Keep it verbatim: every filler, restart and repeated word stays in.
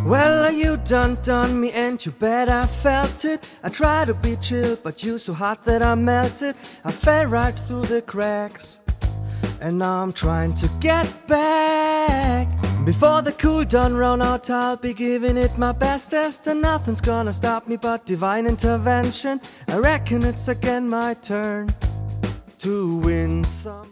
Well, you done done me and you bet I felt it. I tried to be chill, but you so hot that I melted. I fell right through the cracks, and now I'm trying to get back. Before the cool done run out, I'll be giving it my bestest, and nothing's gonna stop me but divine intervention. I reckon it's again my turn to win some.